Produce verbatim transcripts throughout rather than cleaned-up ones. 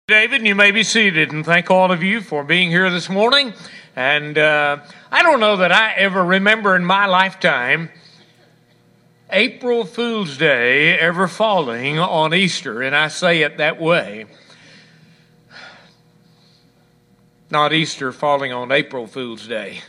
David, and you may be seated, and thank all of you for being here this morning. And uh, I don't know that I ever remember in my lifetime April Fool's Day ever falling on Easter, and I say it that way. Not Easter falling on April Fool's Day.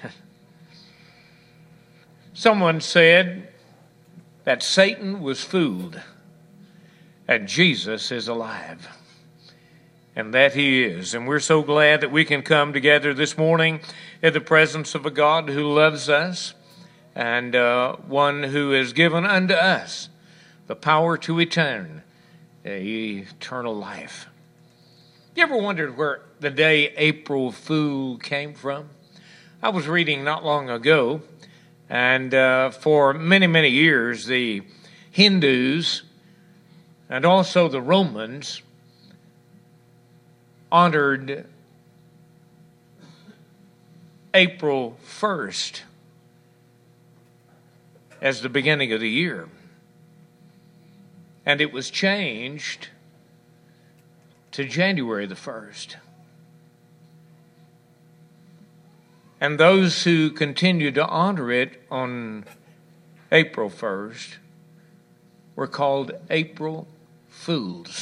Someone said that Satan was fooled and Jesus is alive. And that he is. And we're so glad that we can come together this morning in the presence of a God who loves us and uh, one who has given unto us the power to attain eternal life. You ever wondered where the day April Fool came from? I was reading not long ago, and uh, for many, many years, the Hindus and also the Romans honored April first as the beginning of the year. And it was changed to January the first. And those who continued to honor it on April first were called April Fools.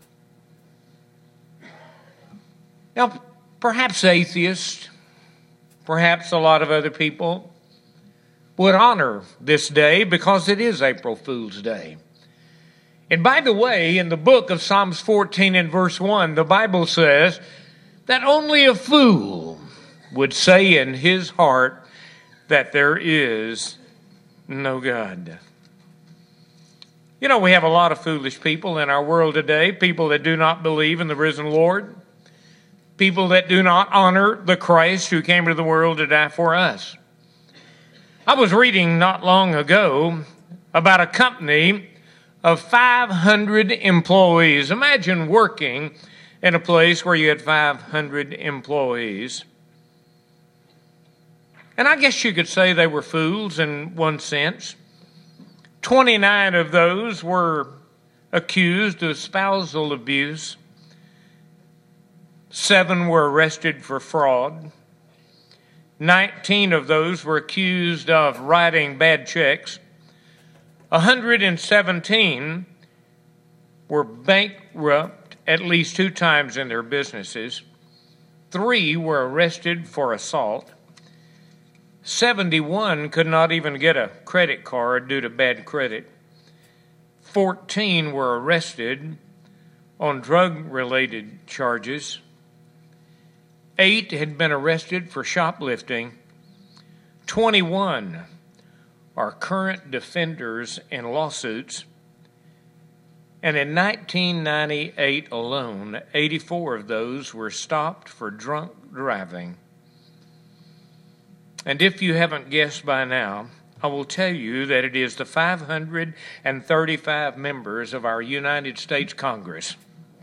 Now, perhaps atheists, perhaps a lot of other people would honor this day because it is April Fool's Day. And by the way, in the book of Psalms fourteen and verse one, the Bible says that only a fool would say in his heart that there is no God. You know, we have a lot of foolish people in our world today, people that do not believe in the risen Lord. People that do not honor the Christ who came to the world to die for us. I was reading not long ago about a company of five hundred employees. Imagine working in a place where you had five hundred employees. And I guess you could say they were fools in one sense. twenty-nine of those were accused of spousal abuse. Seven were arrested for fraud. Nineteen of those were accused of writing bad checks. one hundred seventeen were bankrupt at least two times in their businesses. Three were arrested for assault. seventy-one could not even get a credit card due to bad credit. fourteen were arrested on drug-related charges. Eight had been arrested for shoplifting. twenty-one are current defenders in lawsuits. And in nineteen ninety-eight alone, eighty-four of those were stopped for drunk driving. And if you haven't guessed by now, I will tell you that it is the five hundred thirty-five members of our United States Congress.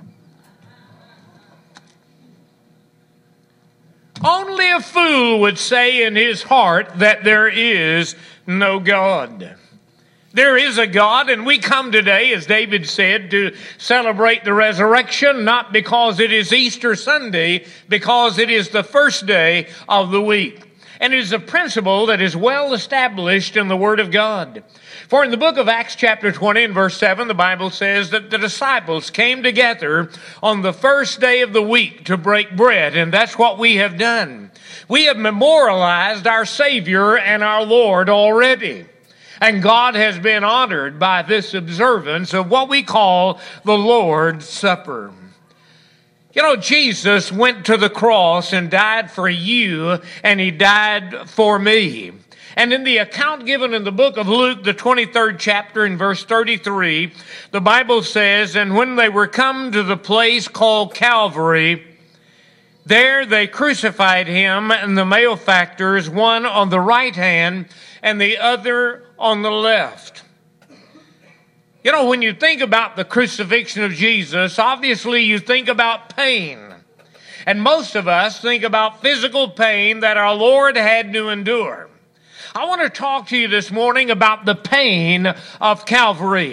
Only a fool would say in his heart that there is no God. There is a God, and we come today, as David said, to celebrate the resurrection, not because it is Easter Sunday, because it is the first day of the week. And it is a principle that is well established in the Word of God. For in the book of Acts chapter twenty and verse seven, the Bible says that the disciples came together on the first day of the week to break bread, and that's what we have done. We have memorialized our Savior and our Lord already. And God has been honored by this observance of what we call the Lord's Supper. You know, Jesus went to the cross and died for you, and he died for me. And in the account given in the book of Luke, the twenty-third chapter in verse thirty-three, the Bible says, "And when they were come to the place called Calvary, there they crucified him and the malefactors, one on the right hand and the other on the left." You know, when you think about the crucifixion of Jesus, obviously you think about pain. And most of us think about physical pain that our Lord had to endure. I want to talk to you this morning about the pain of Calvary.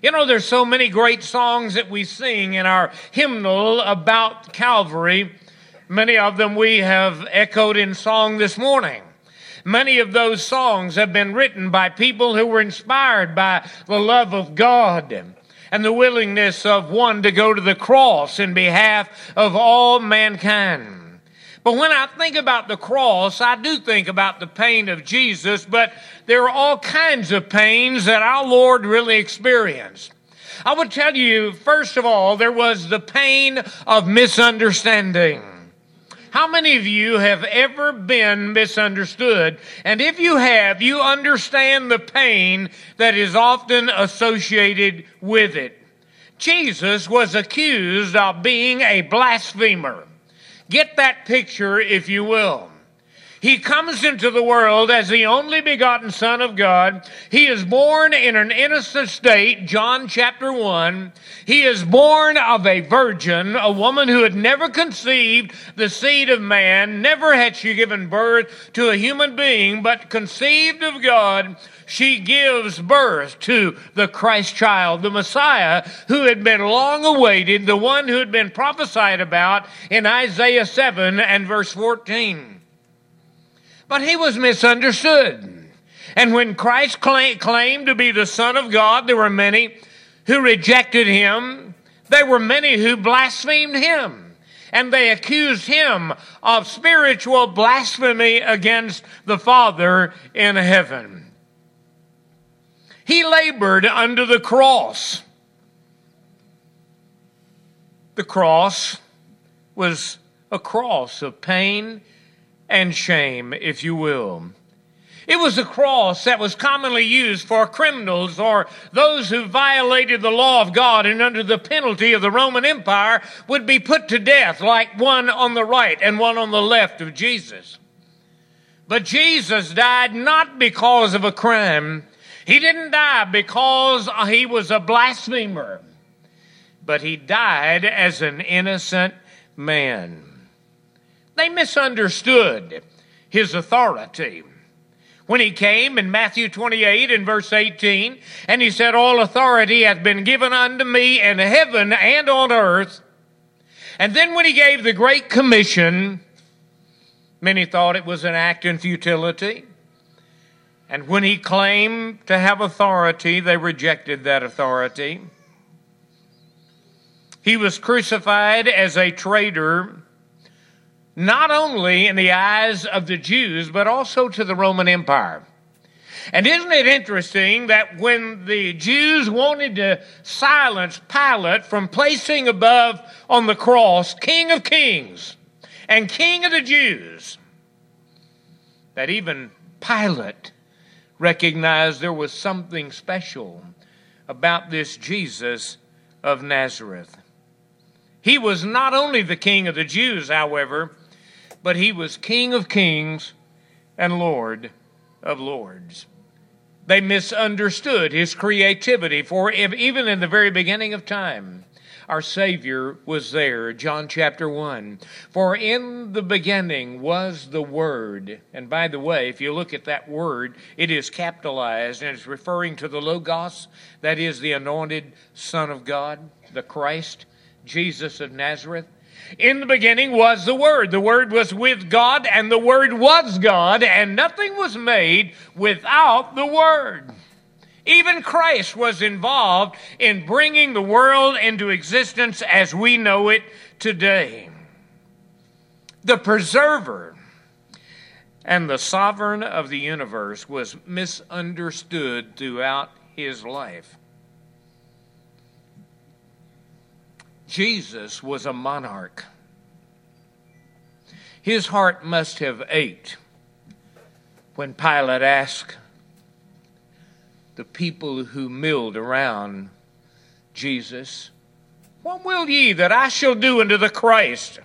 You know, there's so many great songs that we sing in our hymnal about Calvary. Many of them we have echoed in song this morning. Many of those songs have been written by people who were inspired by the love of God and the willingness of one to go to the cross in behalf of all mankind. But when I think about the cross, I do think about the pain of Jesus, but there are all kinds of pains that our Lord really experienced. I would tell you, first of all, there was the pain of misunderstanding. How many of you have ever been misunderstood? And if you have, you understand the pain that is often associated with it. Jesus was accused of being a blasphemer. Get that picture, if you will. He comes into the world as the only begotten Son of God. He is born in an innocent state, John chapter one. He is born of a virgin, a woman who had never conceived the seed of man. Never had she given birth to a human being, but conceived of God, she gives birth to the Christ child, the Messiah, who had been long awaited, the one who had been prophesied about in Isaiah seven and verse fourteen. But he was misunderstood. And when Christ cla- claimed to be the Son of God, there were many who rejected him. There were many who blasphemed him. And they accused him of spiritual blasphemy against the Father in heaven. He labored under the cross. The cross was a cross of pain and shame, if you will. It was a cross that was commonly used for criminals or those who violated the law of God and under the penalty of the Roman Empire would be put to death, like one on the right and one on the left of Jesus. But Jesus died not because of a crime. He didn't die because he was a blasphemer, but he died as an innocent man. They misunderstood his authority. When he came in Matthew twenty-eight and verse eighteen, and he said, all authority hath been given unto me in heaven and on earth. And then when he gave the Great Commission, many thought it was an act in futility. And when he claimed to have authority, they rejected that authority. He was crucified as a traitor, not only in the eyes of the Jews, but also to the Roman Empire. And isn't it interesting that when the Jews wanted to silence Pilate from placing above on the cross King of Kings and King of the Jews, that even Pilate recognized there was something special about this Jesus of Nazareth. He was not only the King of the Jews, however, but he was King of Kings and Lord of Lords. They misunderstood his creativity, for if, even in the very beginning of time, our Savior was there. John chapter one. For in the beginning was the Word. And by the way, if you look at that word, it is capitalized and it's referring to the Logos, that is the anointed Son of God, the Christ, Jesus of Nazareth. In the beginning was the Word. The Word was with God, and the Word was God, and nothing was made without the Word. Even Christ was involved in bringing the world into existence as we know it today. The preserver and the sovereign of the universe was misunderstood throughout his life. Jesus was a monarch. His heart must have ached when Pilate asked the people who milled around Jesus, what will ye that I shall do unto the Christ?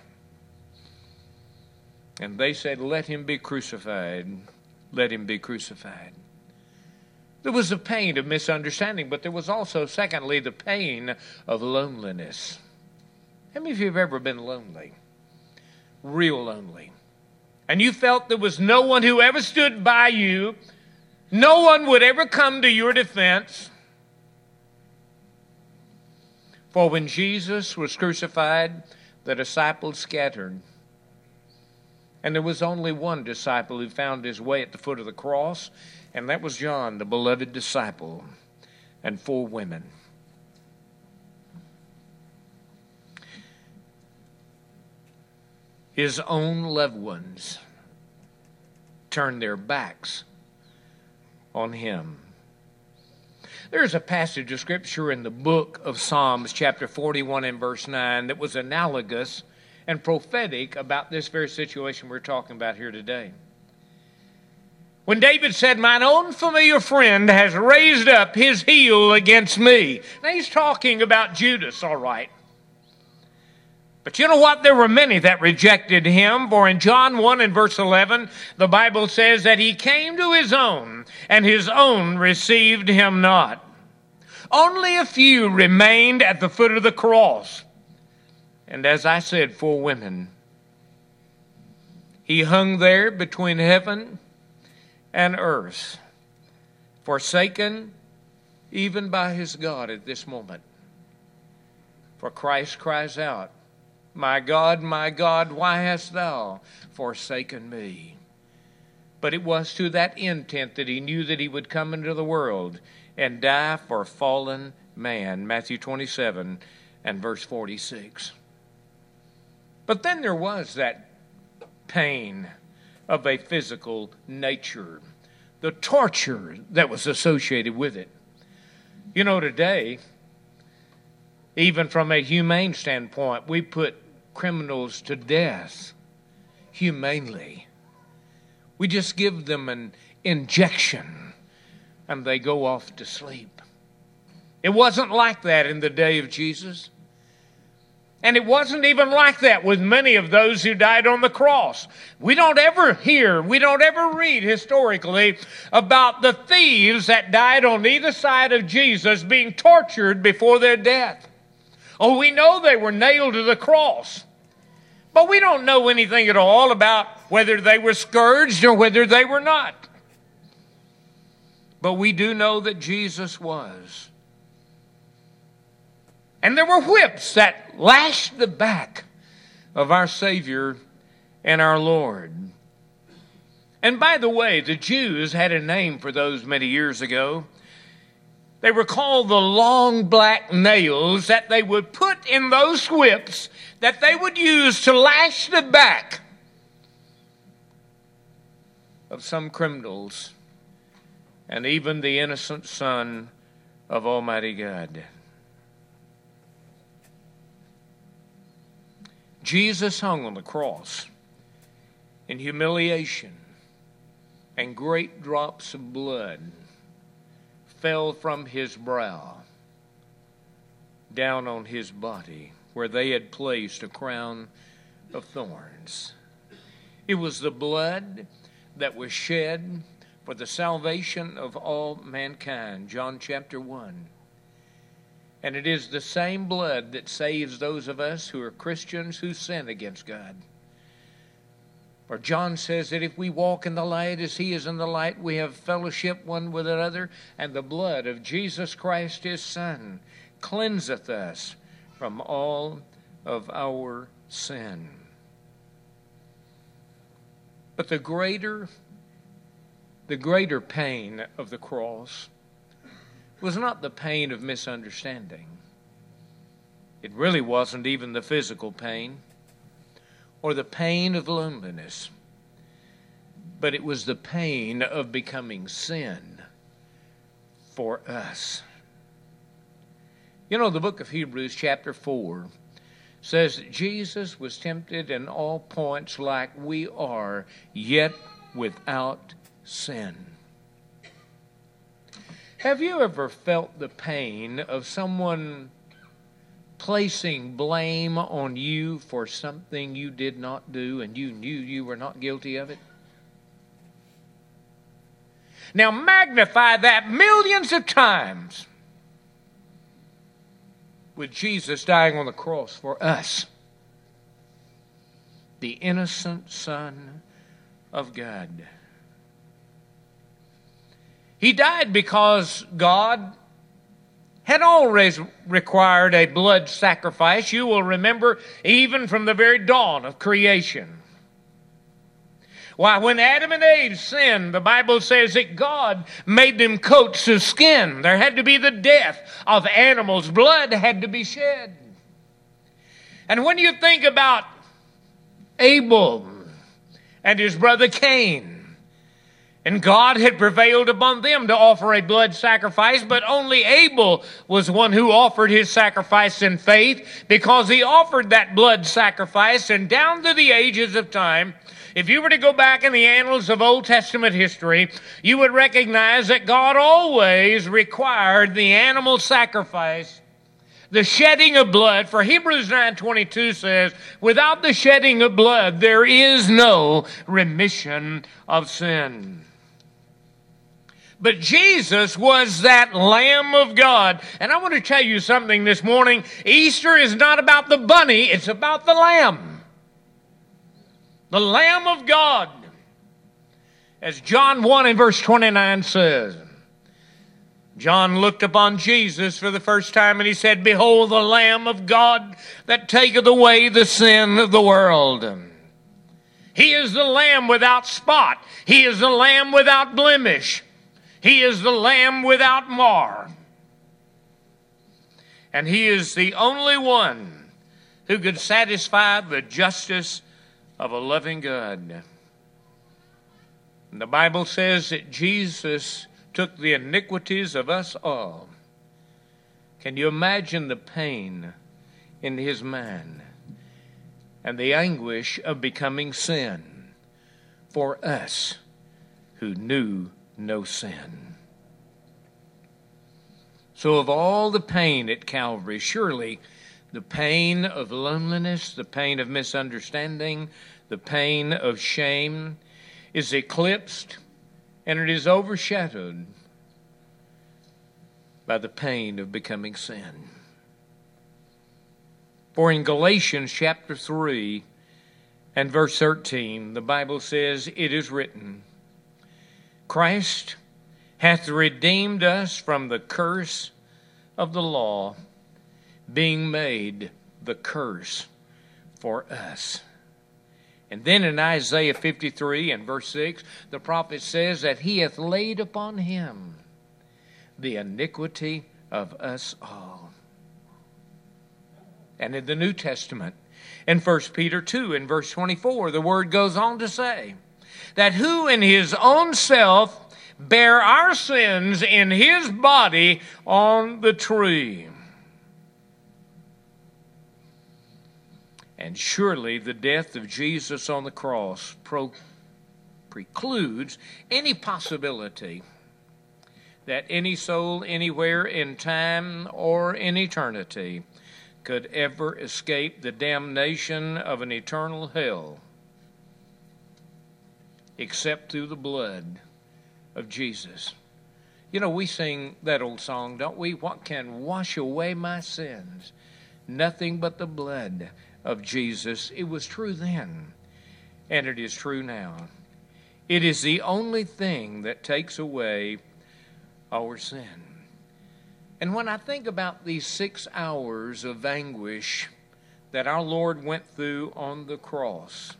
And they said, let him be crucified. Let him be crucified. There was the pain of misunderstanding, but there was also, secondly, the pain of loneliness. How many of you have ever been lonely? Real lonely. And you felt there was no one who ever stood by you. No one would ever come to your defense. For when Jesus was crucified, the disciples scattered. And there was only one disciple who found his way at the foot of the cross, and that was John, the beloved disciple, and four women. His own loved ones turned their backs on him. There's a passage of Scripture in the book of Psalms, chapter forty-one and verse nine, that was analogous and prophetic about this very situation we're talking about here today. When David said, "Mine own familiar friend has raised up his heel against me." Now he's talking about Judas, all right. But you know what? There were many that rejected him. For in John one and verse eleven, the Bible says that he came to his own, and his own received him not. Only a few remained at the foot of the cross. And as I said, four women. He hung there between heaven and earth, forsaken even by his God at this moment. For Christ cries out, "My God, my God, why hast thou forsaken me?" But it was to that intent that he knew that he would come into the world and die for fallen man. Matthew twenty-seven and verse forty-six. But then there was that pain of a physical nature, the torture that was associated with it. You know, today, even from a humane standpoint, we put criminals to death humanely. We just give them an injection and they go off to sleep. It wasn't like that in the day of Jesus. And it wasn't even like that with many of those who died on the cross. We don't ever hear, we don't ever read historically about the thieves that died on either side of Jesus being tortured before their death. Oh, we know they were nailed to the cross. But we don't know anything at all about whether they were scourged or whether they were not. But we do know that Jesus was. And there were whips that lashed the back of our Savior and our Lord. And by the way, the Jews had a name for those many years ago. They were called the long black nails that they would put in those whips that they would use to lash the back of some criminals and even the innocent Son of Almighty God. Jesus hung on the cross in humiliation, and great drops of blood fell from his brow down on his body where they had placed a crown of thorns. It was the blood that was shed for the salvation of all mankind, John chapter one. And it is the same blood that saves those of us who are Christians who sin against God. For John says that if we walk in the light as he is in the light, we have fellowship one with another, and the blood of Jesus Christ his Son cleanseth us from all of our sin. But the greater, the greater pain of the cross was not the pain of misunderstanding. It really wasn't even the physical pain or the pain of loneliness, but it was the pain of becoming sin for us. You know, the book of Hebrews chapter four says that Jesus was tempted in all points like we are, yet without sin. Have you ever felt the pain of someone placing blame on you for something you did not do and you knew you were not guilty of it? Now magnify that millions of times with Jesus dying on the cross for us, the innocent Son of God. He died because God had always required a blood sacrifice. You will remember even from the very dawn of creation. Why, when Adam and Eve sinned, the Bible says that God made them coats of skin. There had to be the death of animals. Blood had to be shed. And when you think about Abel and his brother Cain, and God had prevailed upon them to offer a blood sacrifice, but only Abel was one who offered his sacrifice in faith, because he offered that blood sacrifice. And down to the ages of time, if you were to go back in the annals of Old Testament history, you would recognize that God always required the animal sacrifice, the shedding of blood. For Hebrews nine twenty-two says, without the shedding of blood, there is no remission of sin. But Jesus was that Lamb of God. And I want to tell you something this morning. Easter is not about the bunny, it's about the Lamb. The Lamb of God. As John one and verse twenty-nine says, John looked upon Jesus for the first time and he said, behold the Lamb of God that taketh away the sin of the world. He is the Lamb without spot. He is the Lamb without blemish. He is the Lamb without mar. And he is the only one who could satisfy the justice of a loving God. And the Bible says that Jesus took the iniquities of us all. Can you imagine the pain in his mind and the anguish of becoming sin for us who knew no sin? So of all the pain at Calvary, surely the pain of loneliness, the pain of misunderstanding, the pain of shame is eclipsed and it is overshadowed by the pain of becoming sin. For in Galatians chapter three and verse thirteen, the Bible says, it is written, Christ hath redeemed us from the curse of the law, being made the curse for us. And then in Isaiah fifty-three and verse six, the prophet says that he hath laid upon him the iniquity of us all. And in the New Testament, in First Peter two and verse twenty-four, the word goes on to say, that who in his own self bare our sins in his body on the tree. And surely the death of Jesus on the cross pro- precludes any possibility that any soul anywhere in time or in eternity could ever escape the damnation of an eternal hell except through the blood of Jesus. You know, we sing that old song, don't we? What can wash away my sins? Nothing but the blood of Jesus. It was true then, and it is true now. It is the only thing that takes away our sin. And when I think about these six hours of anguish that our Lord went through on the cross,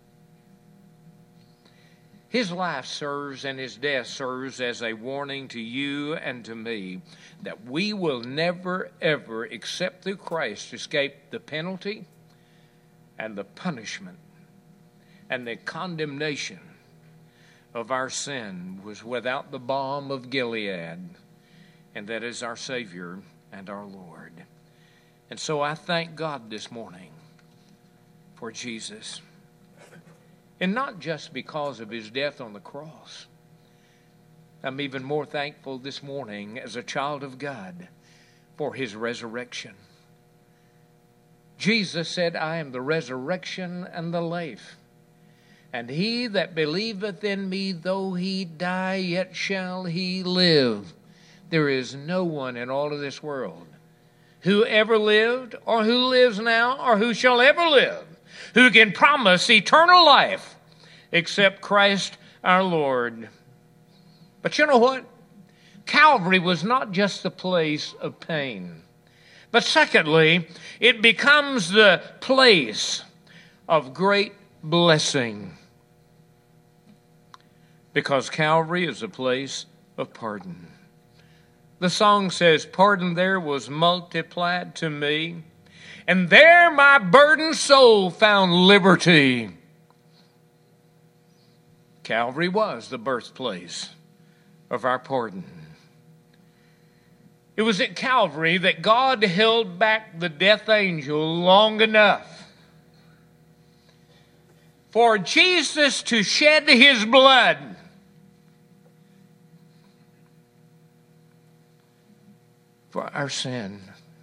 his life serves and his death serves as a warning to you and to me that we will never, ever, except through Christ, escape the penalty and the punishment and the condemnation of our sin was without the balm of Gilead, and that is our Savior and our Lord. And so I thank God this morning for Jesus. And not just because of his death on the cross. I'm even more thankful this morning as a child of God for his resurrection. Jesus said, I am the resurrection and the life. And he that believeth in me, though he die, yet shall he live. There is no one in all of this world who ever lived or who lives now or who shall ever live who can promise eternal life except Christ our Lord. But you know what? Calvary was not just the place of pain, but secondly, it becomes the place of great blessing, because Calvary is a place of pardon. The song says, "Pardon there was multiplied to me, and there my burdened soul found liberty." Calvary was the birthplace of our pardon. It was at Calvary that God held back the death angel long enough for Jesus to shed his blood for our sin.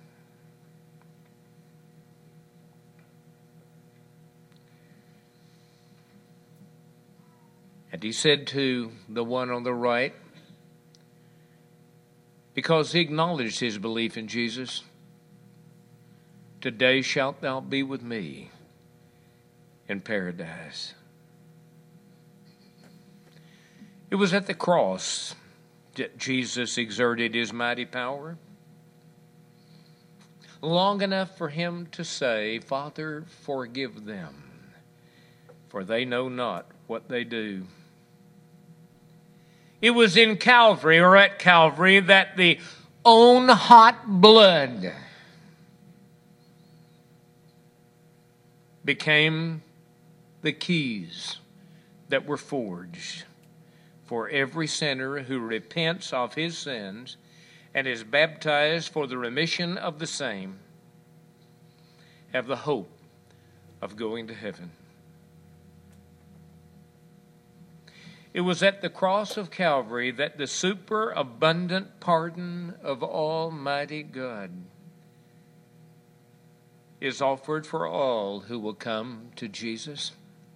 And he said to the one on the right, because he acknowledged his belief in Jesus, "Today shalt thou be with me in paradise." It was at the cross that Jesus exerted his mighty power, long enough for him to say, "Father, forgive them, for they know not what they do." It was in Calvary, or at Calvary, that the own hot blood became the keys that were forged for every sinner who repents of his sins and is baptized for the remission of the same, have the hope of going to heaven. It was at the cross of Calvary that the superabundant pardon of Almighty God is offered for all who will come to Jesus.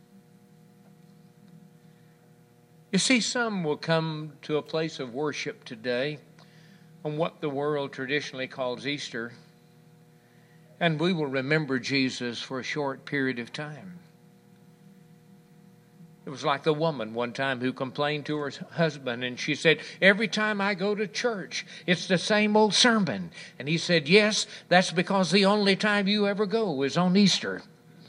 You see, some will come to a place of worship today on what the world traditionally calls Easter, and we will remember Jesus for a short period of time. It was like the woman one time who complained to her husband, and she said, "Every time I go to church, it's the same old sermon." And he said, "Yes, that's because the only time you ever go is on Easter."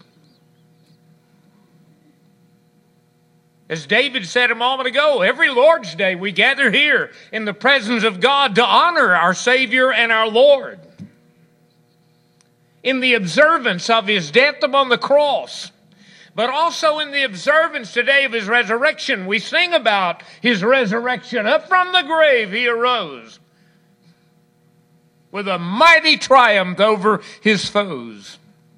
As David said a moment ago, every Lord's Day we gather here in the presence of God to honor our Savior and our Lord in the observance of his death upon the cross, but also in the observance today of his resurrection. We sing about his resurrection. Up from the grave he arose with a mighty triumph over his foes.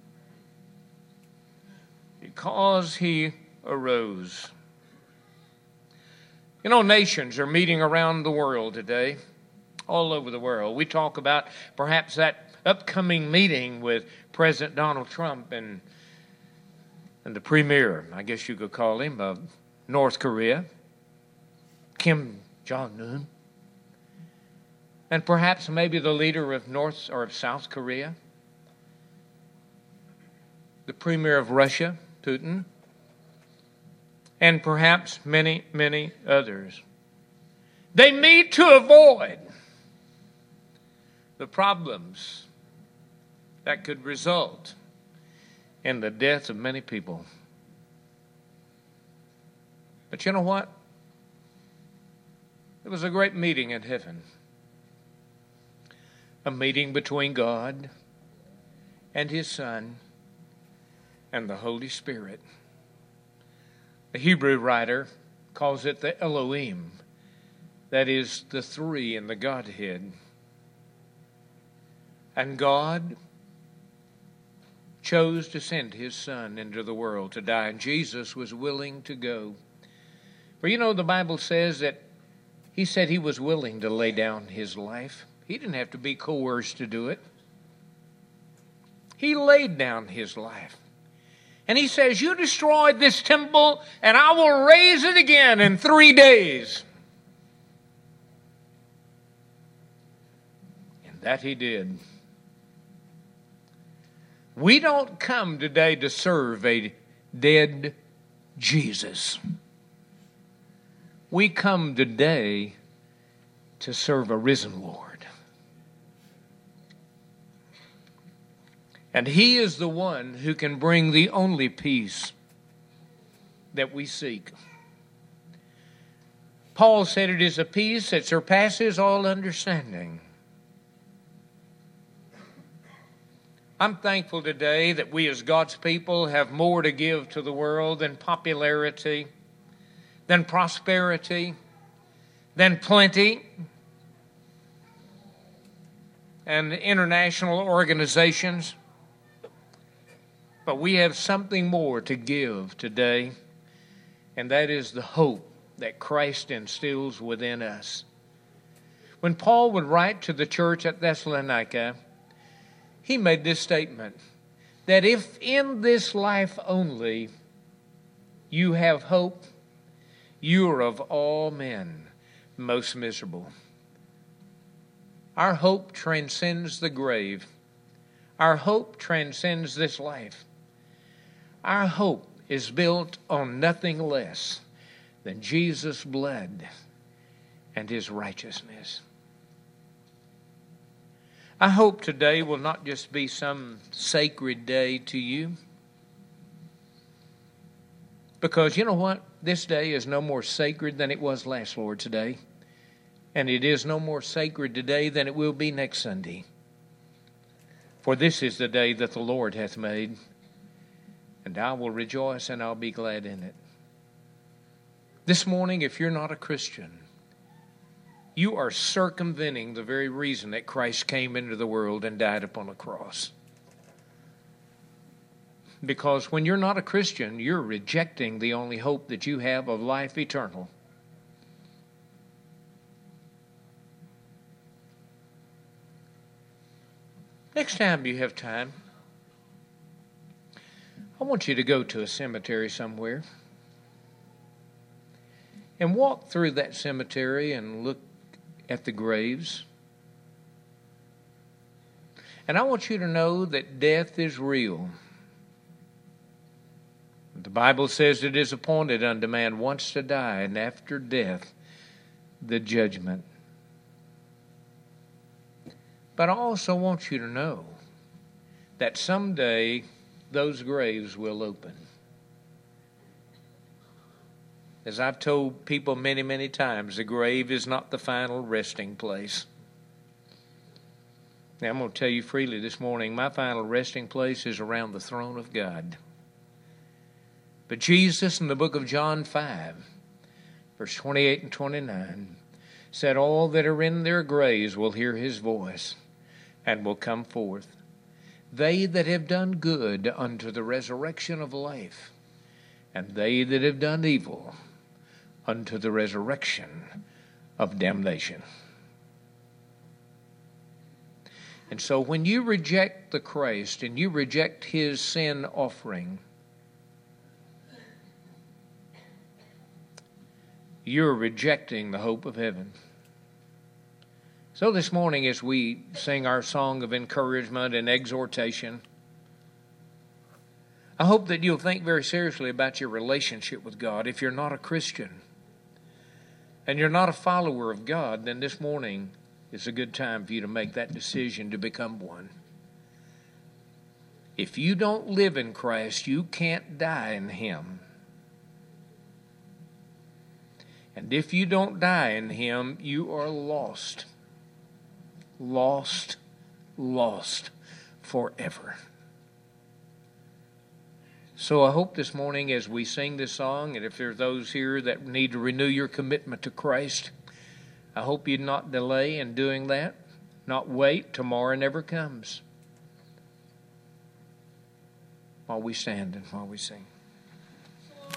Because he arose. You know, nations are meeting around the world today, all over the world. We talk about perhaps that upcoming meeting with President Donald Trump and and the premier, I guess you could call him, of North Korea, Kim Jong-un, and perhaps maybe the leader of North or of South Korea, the premier of Russia, Putin, and perhaps many, many others. They meet to avoid the problems that could result in the death of many people. But you know what? It was a great meeting in heaven. A meeting between God and his Son and the Holy Spirit. The Hebrew writer calls it the Elohim, that is, the three in the Godhead. And God chose to send his Son into the world to die, and Jesus was willing to go. For you know, the Bible says that he said he was willing to lay down his life. He didn't have to be coerced to do it. He laid down his life. And he says, "You destroyed this temple, and I will raise it again in three days." And that he did. We don't come today to serve a dead Jesus. We come today to serve a risen Lord. And He is the one who can bring the only peace that we seek. Paul said it is a peace that surpasses all understanding. I'm thankful today that we as God's people have more to give to the world than popularity, than prosperity, than plenty, and international organizations. But we have something more to give today, and that is the hope that Christ instills within us. When Paul would write to the church at Thessalonica, he made this statement, that if in this life only you have hope, you are of all men most miserable. Our hope transcends the grave. Our hope transcends this life. Our hope is built on nothing less than Jesus' blood and His righteousness. I hope today will not just be some sacred day to you. Because you know what? This day is no more sacred than it was last Lord's Day. And it is no more sacred today than it will be next Sunday. For this is the day that the Lord hath made. And I will rejoice and I'll be glad in it. This morning, if you're not a Christian, you are circumventing the very reason that Christ came into the world and died upon a cross. Because when you're not a Christian, you're rejecting the only hope that you have of life eternal. Next time you have time, I want you to go to a cemetery somewhere and walk through that cemetery and look at the graves. And I want you to know that death is real. The Bible says it is appointed unto man once to die, and after death, the judgment. But I also want you to know that someday those graves will open. As I've told people many, many times, the grave is not the final resting place. Now, I'm going to tell you freely this morning, my final resting place is around the throne of God. But Jesus in the book of John five, verse twenty-eight and twenty-nine, said, all that are in their graves will hear His voice and will come forth. They that have done good unto the resurrection of life, and they that have done evil unto the resurrection of damnation. And so when you reject the Christ and you reject His sin offering, you're rejecting the hope of heaven. So this morning as we sing our song of encouragement and exhortation, I hope that you'll think very seriously about your relationship with God. If you're not a Christian and you're not a follower of God, then this morning is a good time for you to make that decision to become one. If you don't live in Christ, you can't die in Him. And if you don't die in Him, you are lost. Lost, lost forever. So I hope this morning as we sing this song, and if there are those here that need to renew your commitment to Christ, I hope you not delay in doing that, not wait. Tomorrow never comes. While we stand and while we sing.